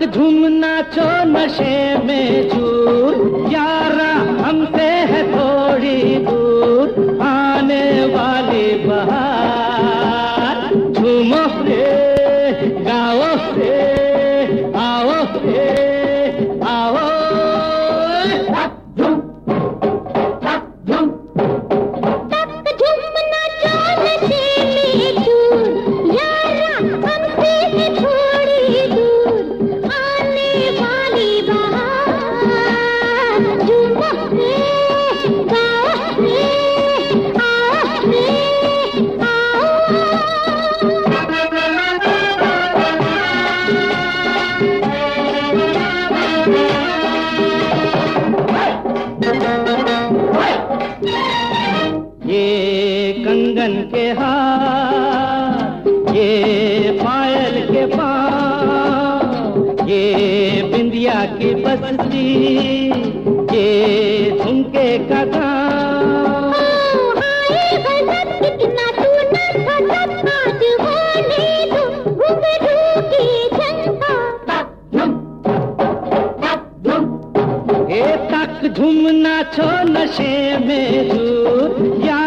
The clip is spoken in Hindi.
झूम नाचो नशे में चूर, यारा हमसे है थोड़ी दूर आने वाली बहार। झूमो रे गाओ रे आओ रे आओ। ये कंगन के हार, ये पायल के पाँव, ये बिंदिया की बस्ती, ये झुमके का गाँव। कितना तूने सजग आज होने दो घुंघरू की झंकार। तक झूम नाचो नशे में दूर,